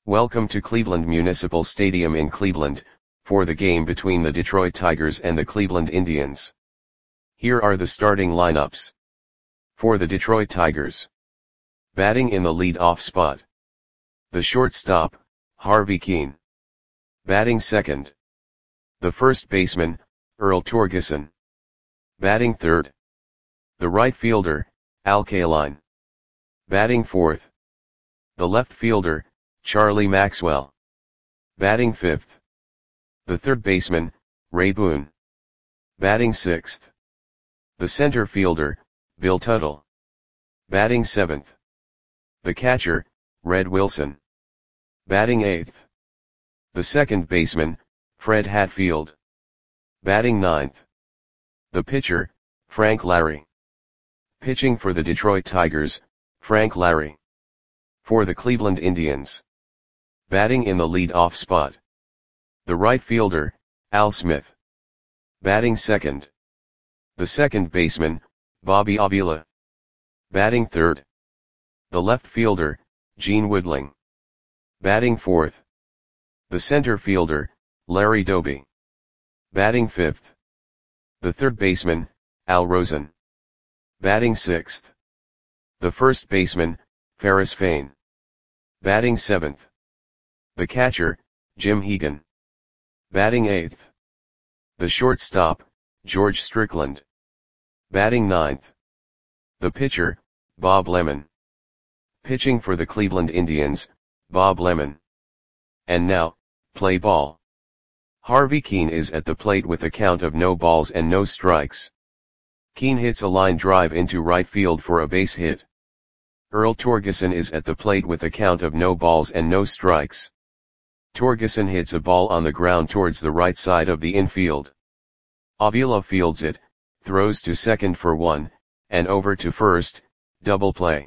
Welcome to Cleveland Municipal Stadium in Cleveland, for the game between the Detroit Tigers and the Cleveland Indians. Here are the starting lineups. For the Detroit Tigers. Batting in the lead-off spot. The shortstop, Harvey Kuenn. Batting second. The first baseman, Earl Torgeson. Batting third. The right fielder, Al Kaline. Batting fourth. The left fielder, Charlie Maxwell. Batting fifth. The third baseman, Ray Boone. Batting sixth. The center fielder, Bill Tuttle. Batting seventh. The catcher, Red Wilson. Batting eighth. The second baseman, Fred Hatfield. Batting ninth. The pitcher, Frank Lary. Pitching for the Detroit Tigers, Frank Lary. For the Cleveland Indians. Batting in the lead-off spot. The right fielder, Al Smith. Batting second. The second baseman, Bobby Avila. Batting third. The left fielder, Gene Woodling. Batting fourth. The center fielder, Larry Doby. Batting fifth. The third baseman, Al Rosen. Batting sixth. The first baseman, Ferris Fain. Batting seventh. The catcher, Jim Hegan. Batting eighth. The shortstop, George Strickland. Batting ninth. The pitcher, Bob Lemon. Pitching for the Cleveland Indians, Bob Lemon. And now, play ball. Harvey Kuenn is at the plate with a count of no balls and no strikes. Kuenn hits a line drive into right field for a base hit. Earl Torgeson is at the plate with a count of no balls and no strikes. Torgeson hits a ball on the ground towards the right side of the infield. Avila fields it, throws to second for one, and over to first, double play.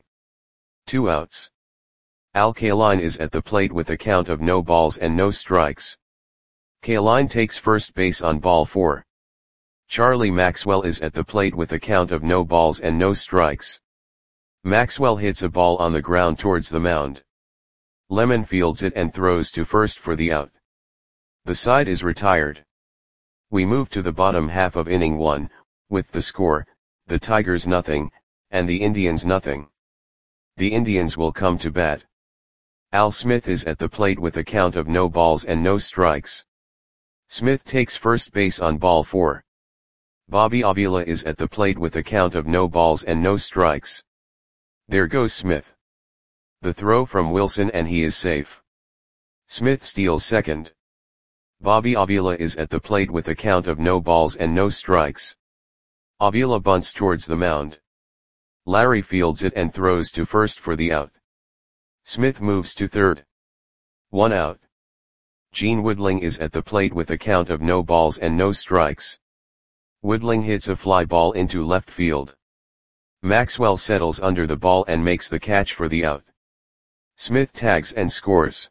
2 outs. Al Kaline is at the plate with a count of no balls and no strikes. Kaline takes first base on ball 4. Charlie Maxwell is at the plate with a count of no balls and no strikes. Maxwell hits a ball on the ground towards the mound. Lemon fields it and throws to first for the out. The side is retired. We move to the bottom half of inning 1, with the score, the Tigers nothing, and the Indians nothing. The Indians will come to bat. Al Smith is at the plate with a count of no balls and no strikes. Smith takes first base on ball 4. Bobby Avila is at the plate with a count of no balls and no strikes. There goes Smith. The throw from Wilson and he is safe. Smith steals second. Bobby Avila is at the plate with a count of no balls and no strikes. Avila bunts towards the mound. Larry fields it and throws to first for the out. Smith moves to third. 1 out. Gene Woodling is at the plate with a count of no balls and no strikes. Woodling hits a fly ball into left field. Maxwell settles under the ball and makes the catch for the out. Smith tags and scores.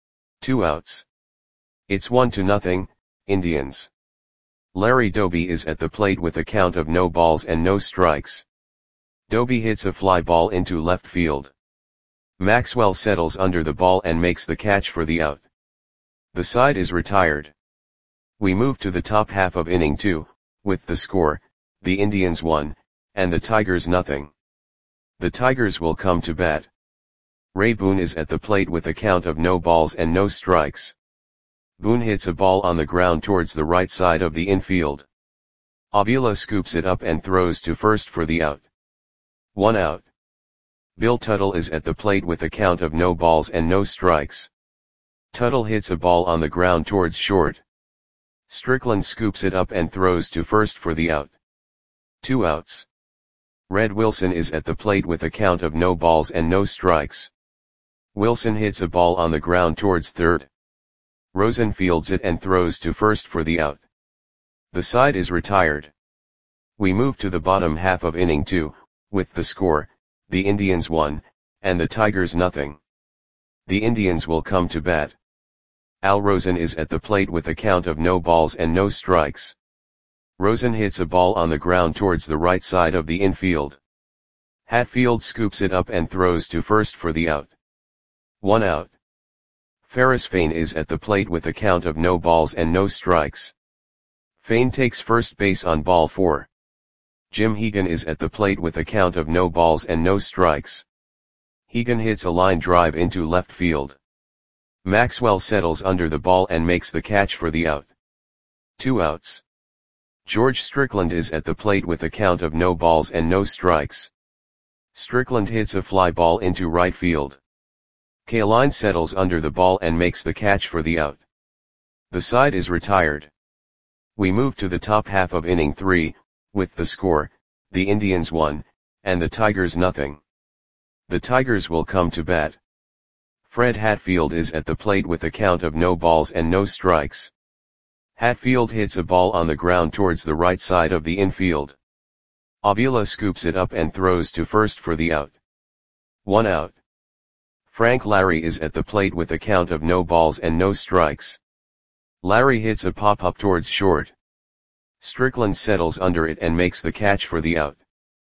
2 outs. It's 1-0, Indians. Larry Doby is at the plate with a count of no balls and no strikes. Doby hits a fly ball into left field. Maxwell settles under the ball and makes the catch for the out. The side is retired. We move to the top half of inning 2, with the score, the Indians 1, and the Tigers nothing. The Tigers will come to bat. Ray Boone is at the plate with a count of no balls and no strikes. Boone hits a ball on the ground towards the right side of the infield. Avila scoops it up and throws to first for the out. 1 out. Bill Tuttle is at the plate with a count of no balls and no strikes. Tuttle hits a ball on the ground towards short. Strickland scoops it up and throws to first for the out. 2 outs. Red Wilson is at the plate with a count of no balls and no strikes. Wilson hits a ball on the ground towards third. Rosen fields it and throws to first for the out. The side is retired. We move to the bottom half of inning 2, with the score, the Indians 1, and the Tigers nothing. The Indians will come to bat. Al Rosen is at the plate with a count of no balls and no strikes. Rosen hits a ball on the ground towards the right side of the infield. Hatfield scoops it up and throws to first for the out. 1 out. Ferris Fain is at the plate with a count of no balls and no strikes. Fain takes first base on ball 4. Jim Hegan is at the plate with a count of no balls and no strikes. Hegan hits a line drive into left field. Maxwell settles under the ball and makes the catch for the out. 2 outs. George Strickland is at the plate with a count of no balls and no strikes. Strickland hits a fly ball into right field. Kaline settles under the ball and makes the catch for the out. The side is retired. We move to the top half of inning 3, with the score, the Indians 1, and the Tigers nothing. The Tigers will come to bat. Fred Hatfield is at the plate with a count of no balls and no strikes. Hatfield hits a ball on the ground towards the right side of the infield. Avila scoops it up and throws to first for the out. 1 out. Frank Larry is at the plate with a count of no balls and no strikes. Larry hits a pop-up towards short. Strickland settles under it and makes the catch for the out.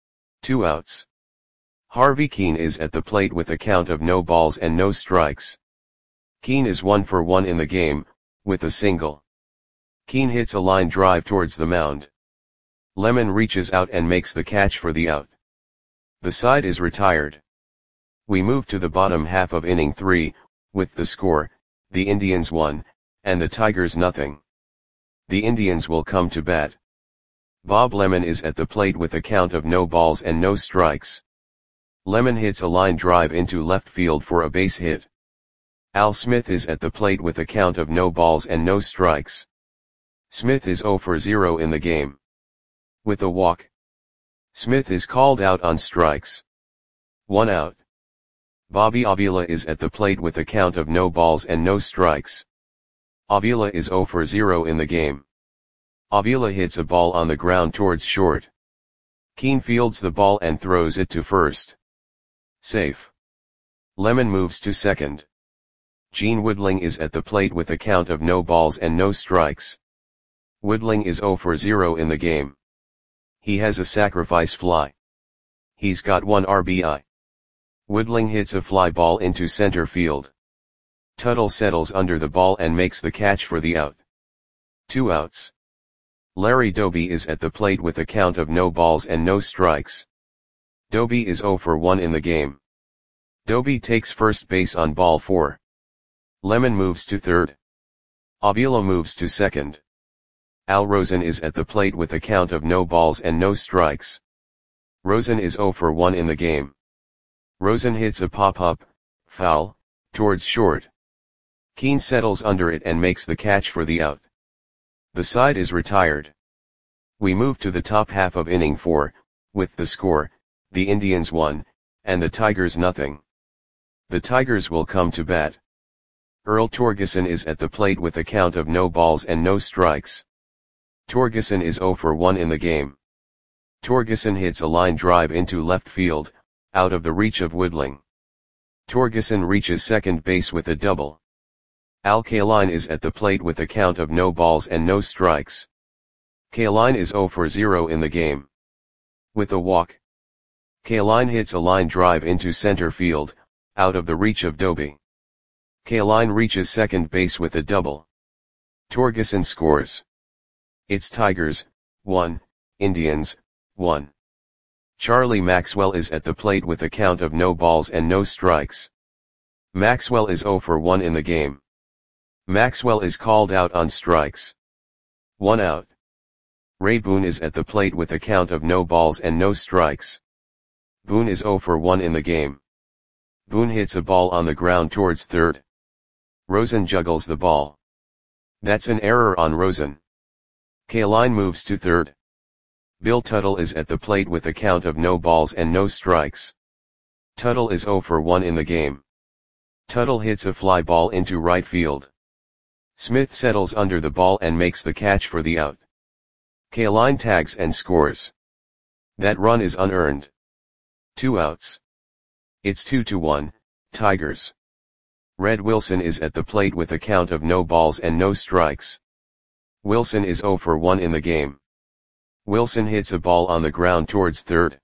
2 outs. Harvey Keene is at the plate with a count of no balls and no strikes. Keene is 1 for 1 in the game, with a single. Keene hits a line drive towards the mound. Lemon reaches out and makes the catch for the out. The side is retired. We move to the bottom half of inning 3, with the score, the Indians 1, and the Tigers nothing. The Indians will come to bat. Bob Lemon is at the plate with a count of no balls and no strikes. Lemon hits a line drive into left field for a base hit. Al Smith is at the plate with a count of no balls and no strikes. Smith is 0 for 0 in the game. With a walk. Smith is called out on strikes. 1 out. Bobby Avila is at the plate with a count of no balls and no strikes. Avila is 0 for 0 in the game. Avila hits a ball on the ground towards short. Keene fields the ball and throws it to first. Safe. Lemon moves to second. Gene Woodling is at the plate with a count of no balls and no strikes. Woodling is 0 for 0 in the game. He has a sacrifice fly. He's got 1 RBI. Woodling hits a fly ball into center field. Tuttle settles under the ball and makes the catch for the out. 2 outs. Larry Doby is at the plate with a count of no balls and no strikes. Doby is 0 for 1 in the game. Doby takes first base on ball 4. Lemon moves to third. Avila moves to second. Al Rosen is at the plate with a count of no balls and no strikes. Rosen is 0 for 1 in the game. Rosen hits a pop-up, foul, towards short. Keene settles under it and makes the catch for the out. The side is retired. We move to the top half of inning 4, with the score, the Indians 1, and the Tigers nothing. The Tigers will come to bat. Earl Torgeson is at the plate with a count of no balls and no strikes. Torgeson is 0 for 1 in the game. Torgeson hits a line drive into left field, out of the reach of Woodling. Torgeson reaches second base with a double. Al Kaline is at the plate with a count of no balls and no strikes. Kaline is 0 for 0 in the game. With a walk. Kaline hits a line drive into center field, out of the reach of Doby. Kaline reaches second base with a double. Torgeson scores. It's Tigers, 1, Indians, 1. Charlie Maxwell is at the plate with a count of no balls and no strikes. Maxwell is 0 for 1 in the game. Maxwell is called out on strikes. 1 out. Ray Boone is at the plate with a count of no balls and no strikes. Boone is 0 for 1 in the game. Boone hits a ball on the ground towards third. Rosen juggles the ball. That's an error on Rosen. Kaline moves to third. Bill Tuttle is at the plate with a count of no balls and no strikes. Tuttle is 0 for 1 in the game. Tuttle hits a fly ball into right field. Smith settles under the ball and makes the catch for the out. Kaline tags and scores. That run is unearned. 2 outs. It's 2-1, Tigers. Red Wilson is at the plate with a count of no balls and no strikes. Wilson is 0 for 1 in the game. Wilson hits a ball on the ground towards third.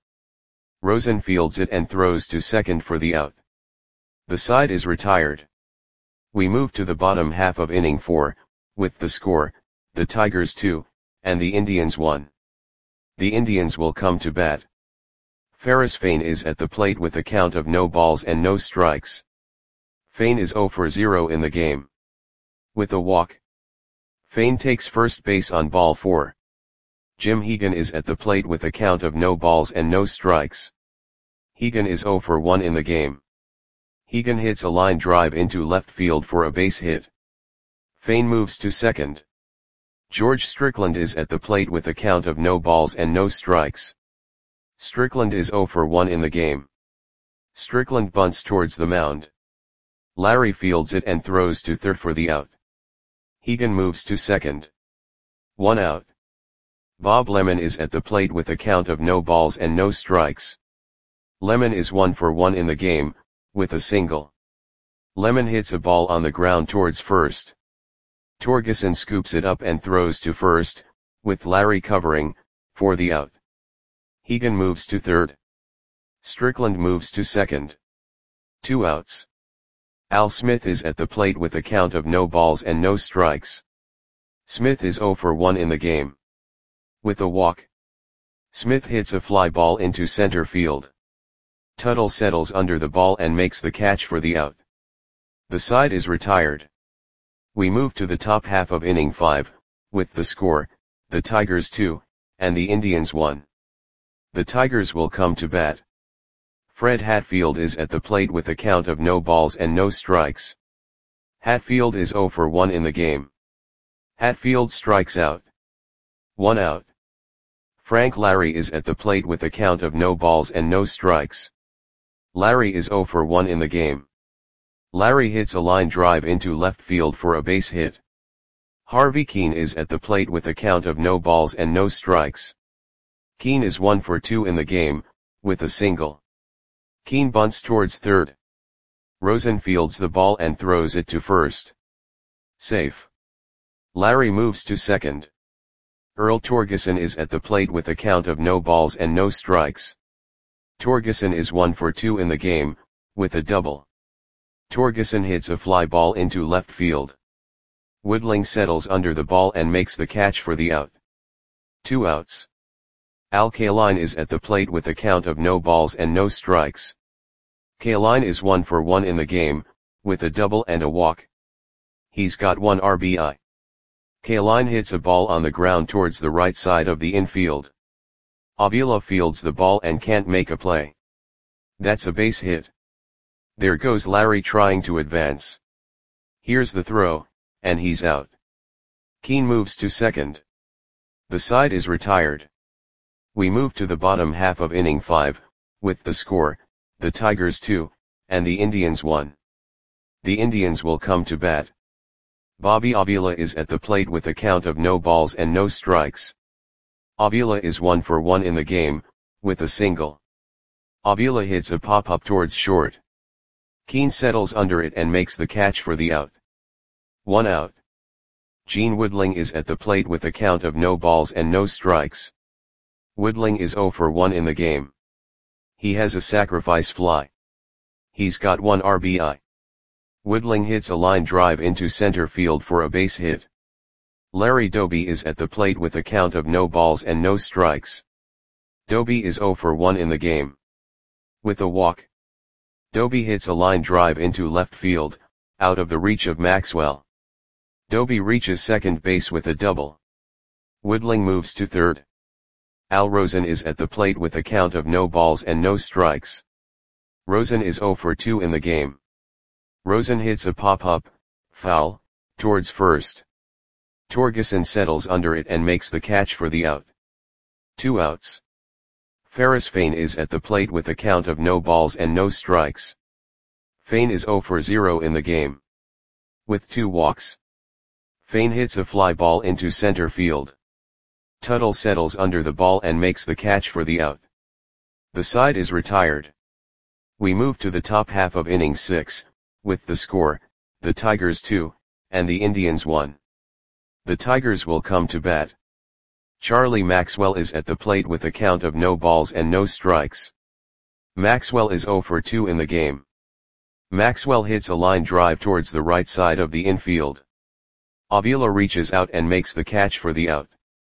Rosen fields it and throws to second for the out. The side is retired. We move to the bottom half of inning 4, with the score, the Tigers 2, and the Indians 1. The Indians will come to bat. Ferris Fain is at the plate with a count of no balls and no strikes. Fain is 0 for 0 in the game. With a walk. Fain takes first base on ball 4. Jim Hegan is at the plate with a count of no balls and no strikes. Hegan is 0 for 1 in the game. Hegan hits a line drive into left field for a base hit. Fain moves to second. George Strickland is at the plate with a count of no balls and no strikes. Strickland is 0 for 1 in the game. Strickland bunts towards the mound. Larry fields it and throws to third for the out. Hegan moves to second. 1 out. Bob Lemon is at the plate with a count of no balls and no strikes. Lemon is 1 for 1 in the game, with a single. Lemon hits a ball on the ground towards first. Torgeson scoops it up and throws to first, with Larry covering, for the out. Hegan moves to third. Strickland moves to second. 2 outs. Al Smith is at the plate with a count of no balls and no strikes. Smith is 0 for 1 in the game. With a walk. Smith hits a fly ball into center field. Tuttle settles under the ball and makes the catch for the out. The side is retired. We move to the top half of inning 5, with the score, the Tigers 2, and the Indians 1. The Tigers will come to bat. Fred Hatfield is at the plate with a count of no balls and no strikes. Hatfield is 0 for 1 in the game. Hatfield strikes out. 1 out. Frank Larry is at the plate with a count of no balls and no strikes. Larry is 0 for 1 in the game. Larry hits a line drive into left field for a base hit. Harvey Keene is at the plate with a count of no balls and no strikes. Keene is 1 for 2 in the game, with a single. Keene bunts towards third. Rosen fields the ball and throws it to first. Safe. Larry moves to second. Earl Torgeson is at the plate with a count of no balls and no strikes. Torgeson is 1 for 2 in the game, with a double. Torgeson hits a fly ball into left field. Woodling settles under the ball and makes the catch for the out. 2 outs. Al Kaline is at the plate with a count of no balls and no strikes. Kaline is 1 for 1 in the game, with a double and a walk. He's got 1 RBI. Kaline hits a ball on the ground towards the right side of the infield. Avila fields the ball and can't make a play. That's a base hit. There goes Larry trying to advance. Here's the throw, and he's out. Keene moves to second. The side is retired. We move to the bottom half of inning 5, with the score, the Tigers 2, and the Indians 1. The Indians will come to bat. Bobby Avila is at the plate with a count of no balls and no strikes. Avila is 1 for 1 in the game, with a single. Avila hits a pop-up towards short. Keene settles under it and makes the catch for the out. 1 out. Gene Woodling is at the plate with a count of no balls and no strikes. Woodling is 0 for 1 in the game. He has a sacrifice fly. He's got 1 RBI. Woodling hits a line drive into center field for a base hit. Larry Doby is at the plate with a count of no balls and no strikes. Doby is 0 for 1 in the game. With a walk. Doby hits a line drive into left field, out of the reach of Maxwell. Doby reaches second base with a double. Woodling moves to third. Al Rosen is at the plate with a count of no balls and no strikes. Rosen is 0 for 2 in the game. Rosen hits a pop-up, foul, towards first. Torgeson settles under it and makes the catch for the out. 2 outs. Ferris Fain is at the plate with a count of no balls and no strikes. Fain is 0 for 0 in the game. With 2 walks. Fain hits a fly ball into center field. Tuttle settles under the ball and makes the catch for the out. The side is retired. We move to the top half of inning 6, with the score, the Tigers 2, and the Indians 1. The Tigers will come to bat. Charlie Maxwell is at the plate with a count of no balls and no strikes. Maxwell is 0 for 2 in the game. Maxwell hits a line drive towards the right side of the infield. Avila reaches out and makes the catch for the out.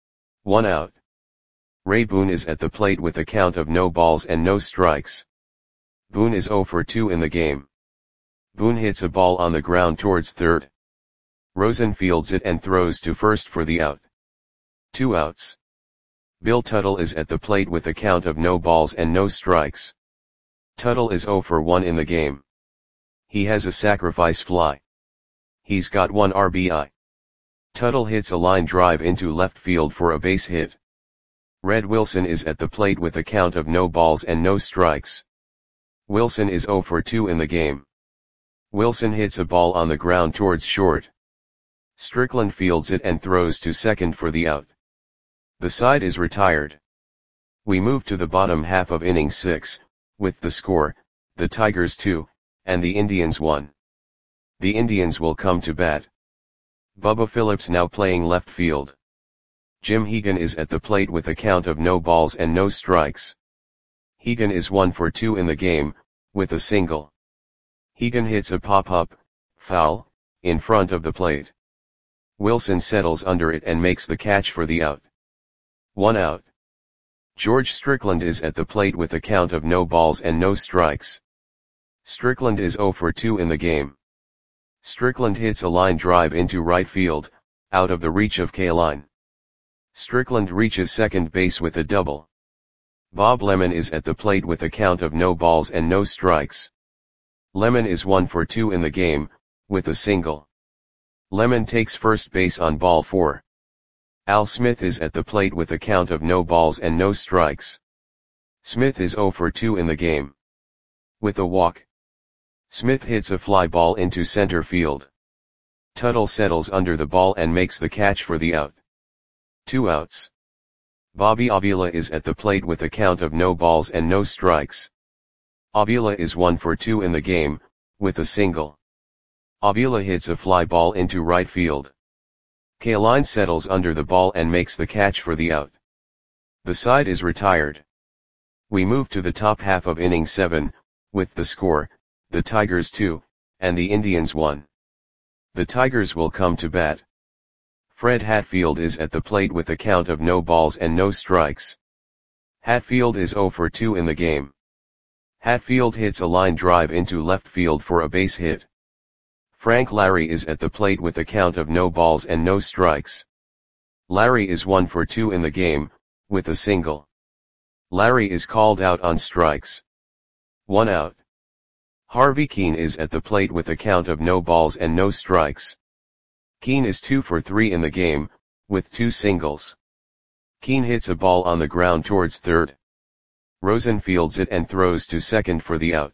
1 out. Ray Boone is at the plate with a count of no balls and no strikes. Boone is 0 for 2 in the game. Boone hits a ball on the ground towards third. Rosen fields it and throws to first for the out. 2 outs. Bill Tuttle is at the plate with a count of no balls and no strikes. Tuttle is 0 for 1 in the game. He has a sacrifice fly. He's got 1 RBI. Tuttle hits a line drive into left field for a base hit. Red Wilson is at the plate with a count of no balls and no strikes. Wilson is 0 for 2 in the game. Wilson hits a ball on the ground towards short. Strickland fields it and throws to second for the out. The side is retired. We move to the bottom half of inning 6, with the score, the Tigers 2, and the Indians 1. The Indians will come to bat. Bubba Phillips now playing left field. Jim Hegan is at the plate with a count of no balls and no strikes. Hegan is 1 for 2 in the game, with a single. Hegan hits a pop-up, foul, in front of the plate. Wilson settles under it and makes the catch for the out. 1 out. George Strickland is at the plate with a count of no balls and no strikes. Strickland is 0 for 2 in the game. Strickland hits a line drive into right field, out of the reach of Kaline. Strickland reaches second base with a double. Bob Lemon is at the plate with a count of no balls and no strikes. Lemon is 1 for 2 in the game, with a single. Lemon takes first base on ball 4. Al Smith is at the plate with a count of no balls and no strikes. Smith is 0 for 2 in the game. With a walk. Smith hits a fly ball into center field. Tuttle settles under the ball and makes the catch for the out. 2 outs. Bobby Avila is at the plate with a count of no balls and no strikes. Avila is 1 for 2 in the game, with a single. Avila hits a fly ball into right field. Kaline settles under the ball and makes the catch for the out. The side is retired. We move to the top half of inning 7, with the score, the Tigers 2, and the Indians 1. The Tigers will come to bat. Fred Hatfield is at the plate with a count of no balls and no strikes. Hatfield is 0 for 2 in the game. Hatfield hits a line drive into left field for a base hit. Frank Larry is at the plate with a count of no balls and no strikes. Larry is 1 for 2 in the game, with a single. Larry is called out on strikes. 1 out. Harvey Keene is at the plate with a count of no balls and no strikes. Keene is 2 for 3 in the game, with 2 singles. Keene hits a ball on the ground towards third. Rosen fields it and throws to second for the out.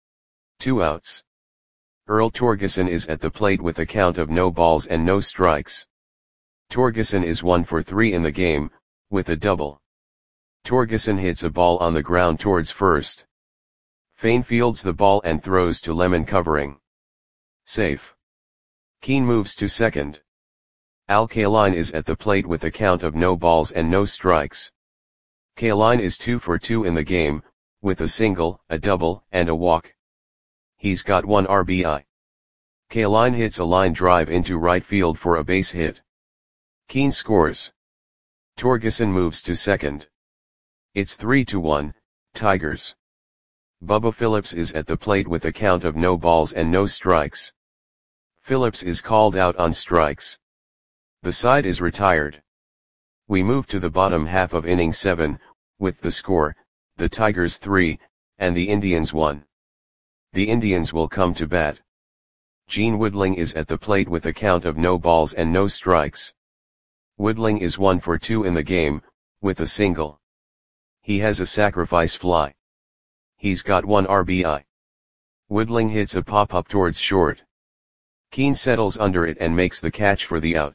2 outs. Earl Torgeson is at the plate with a count of no balls and no strikes. Torgeson is 1 for 3 in the game, with a double. Torgeson hits a ball on the ground towards first. Fain fields the ball and throws to Lemon covering. Safe. Keene moves to second. Al Kaline is at the plate with a count of no balls and no strikes. Kaline is 2 for 2 in the game, with a single, a double, and a walk. He's got 1 RBI. Kaline hits a line drive into right field for a base hit. Keene scores. Torgeson moves to second. It's 3-1, Tigers. Bubba Phillips is at the plate with a count of no balls and no strikes. Phillips is called out on strikes. The side is retired. We move to the bottom half of inning 7, with the score, the Tigers 3, and the Indians 1. The Indians will come to bat. Gene Woodling is at the plate with a count of no balls and no strikes. Woodling is 1 for 2 in the game, with a single. He has a sacrifice fly. He's got 1 RBI. Woodling hits a pop-up towards short. Keene settles under it and makes the catch for the out.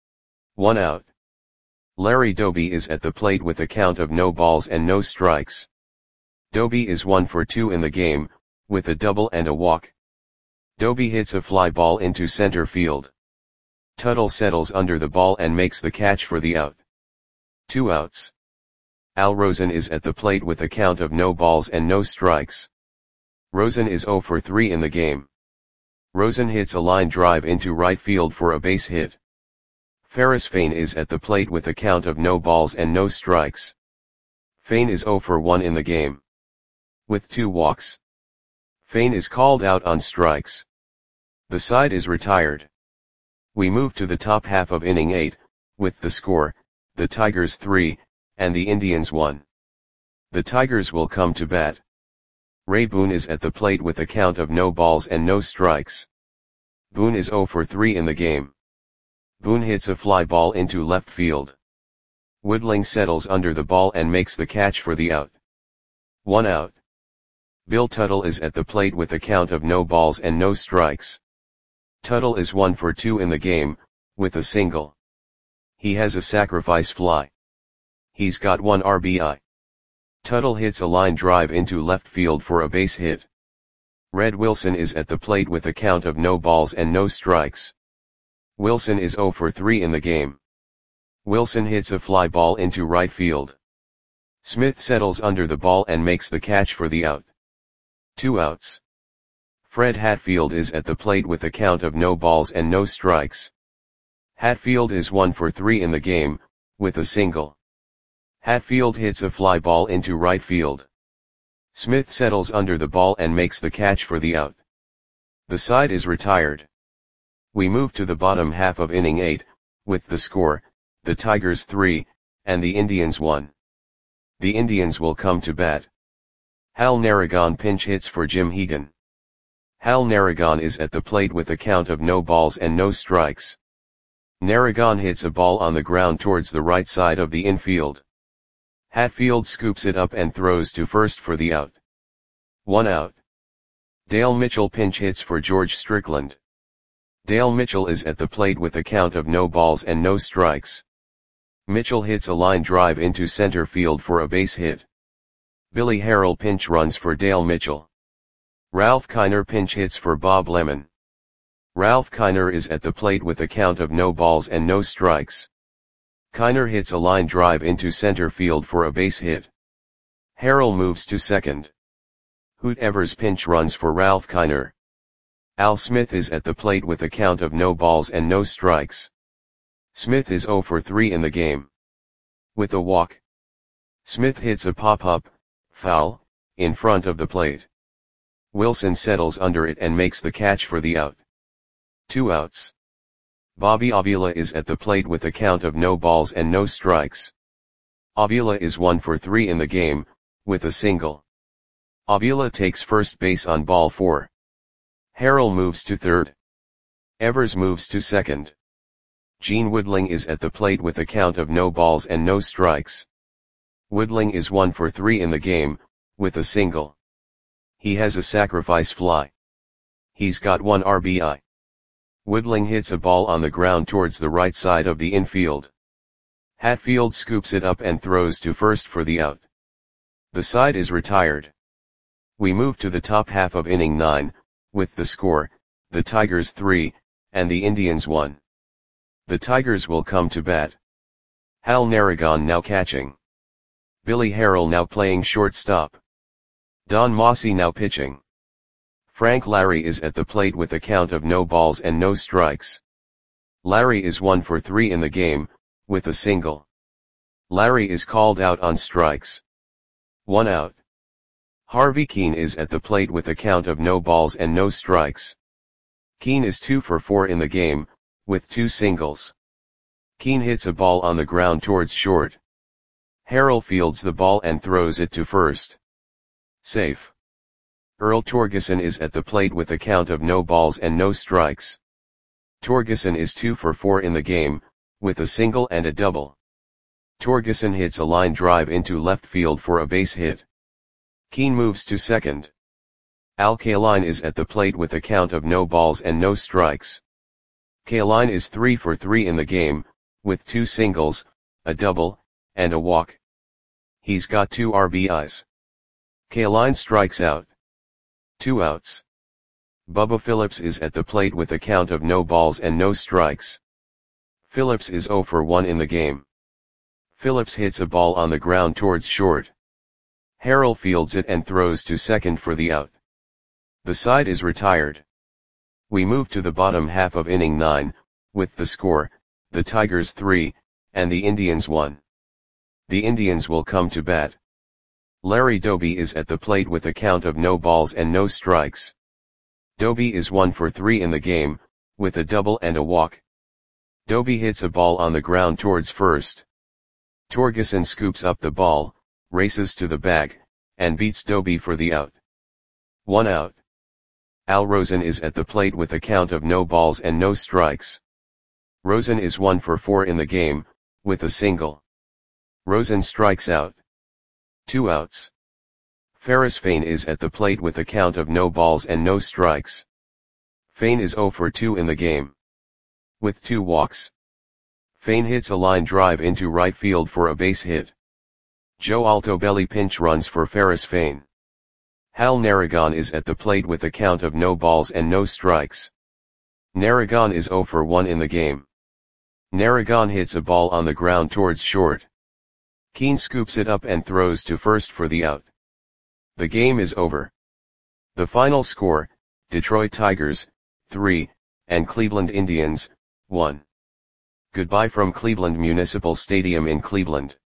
1 out. Larry Doby is at the plate with a count of no balls and no strikes. Doby is 1 for 2 in the game, with a double and a walk. Doby hits a fly ball into center field. Tuttle settles under the ball and makes the catch for the out. 2 outs. Al Rosen is at the plate with a count of no balls and no strikes. Rosen is 0 for 3 in the game. Rosen hits a line drive into right field for a base hit. Ferris Fain is at the plate with a count of no balls and no strikes. Fain is 0 for 1 in the game. With 2 walks. Fain is called out on strikes. The side is retired. We move to the top half of inning 8, with the score, the Tigers 3, and the Indians 1. The Tigers will come to bat. Ray Boone is at the plate with a count of no balls and no strikes. Boone is 0 for 3 in the game. Boone hits a fly ball into left field. Woodling settles under the ball and makes the catch for the out. 1 out. Bill Tuttle is at the plate with a count of no balls and no strikes. Tuttle is 1 for 2 in the game, with a single. He has a sacrifice fly. He's got 1 RBI. Tuttle hits a line drive into left field for a base hit. Red Wilson is at the plate with a count of no balls and no strikes. Wilson is 0 for 3 in the game. Wilson hits a fly ball into right field. Smith settles under the ball and makes the catch for the out. 2 outs. Fred Hatfield is at the plate with a count of no balls and no strikes. Hatfield is 1 for 3 in the game, with a single. Hatfield hits a fly ball into right field. Smith settles under the ball and makes the catch for the out. The side is retired. We move to the bottom half of inning 8, with the score, the Tigers 3, and the Indians 1. The Indians will come to bat. Hal Narragon pinch hits for Jim Hegan. Hal Narragon is at the plate with a count of no balls and no strikes. Narragon hits a ball on the ground towards the right side of the infield. Hatfield scoops it up and throws to first for the out. 1 out. Dale Mitchell pinch hits for George Strickland. Dale Mitchell is at the plate with a count of no balls and no strikes. Mitchell hits a line drive into center field for a base hit. Billy Harrell pinch runs for Dale Mitchell. Ralph Kiner pinch hits for Bob Lemon. Ralph Kiner is at the plate with a count of no balls and no strikes. Kiner hits a line drive into center field for a base hit. Harrell moves to second. Hoot Evers pinch runs for Ralph Kiner. Al Smith is at the plate with a count of no balls and no strikes. Smith is 0 for 3 in the game. With a walk. Smith hits a pop-up, foul, in front of the plate. Wilson settles under it and makes the catch for the out. 2 outs. Bobby Avila is at the plate with a count of no balls and no strikes. Avila is 1 for 3 in the game, with a single. Avila takes first base on ball 4. Harrell moves to third. Evers moves to second. Gene Woodling is at the plate with a count of no balls and no strikes. Woodling is 1 for 3 in the game, with a single. He has a sacrifice fly. He's got 1 RBI. Woodling hits a ball on the ground towards the right side of the infield. Hatfield scoops it up and throws to first for the out. The side is retired. We move to the top half of inning 9, with the score, the Tigers 3, and the Indians 1. The Tigers will come to bat. Hal Narragon now catching. Billy Harrell now playing shortstop. Don Mossy now pitching. Frank Larry is at the plate with a count of no balls and no strikes. Larry is 1 for 3 in the game, with a single. Larry is called out on strikes. 1 out. Harvey Keene is at the plate with a count of no balls and no strikes. Keene is 2 for 4 in the game, with 2 singles. Keene hits a ball on the ground towards short. Harrell fields the ball and throws it to first. Safe. Earl Torgeson is at the plate with a count of no balls and no strikes. Torgeson is 2 for 4 in the game, with a single and a double. Torgeson hits a line drive into left field for a base hit. Keene moves to second. Al Kaline is at the plate with a count of no balls and no strikes. Kaline is 3 for 3 in the game, with 2 singles, a double, and a walk. He's got 2 RBIs. Kaline strikes out. 2 outs. Bubba Phillips is at the plate with a count of no balls and no strikes. Phillips is 0 for 1 in the game. Phillips hits a ball on the ground towards short. Harrell fields it and throws to second for the out. The side is retired. We move to the bottom half of inning 9, with the score, the Tigers 3, and the Indians 1. The Indians will come to bat. Larry Doby is at the plate with a count of no balls and no strikes. Doby is 1 for 3 in the game, with a double and a walk. Doby hits a ball on the ground towards first. Torgeson scoops up the ball, races to the bag, and beats Doby for the out. 1 out. Al Rosen is at the plate with a count of no balls and no strikes. Rosen is 1 for 4 in the game, with a single. Rosen strikes out. 2 outs. Ferris Fain is at the plate with a count of no balls and no strikes. Fain is 0 for 2 in the game, with 2 walks. Fain hits a line drive into right field for a base hit. Joe Altobelli pinch runs for Ferris Fain. Hal Narragon is at the plate with a count of no balls and no strikes. Narragon is 0 for 1 in the game. Narragon hits a ball on the ground towards short. Keane scoops it up and throws to first for the out. The game is over. The final score, Detroit Tigers, 3, and Cleveland Indians, 1. Goodbye from Cleveland Municipal Stadium in Cleveland.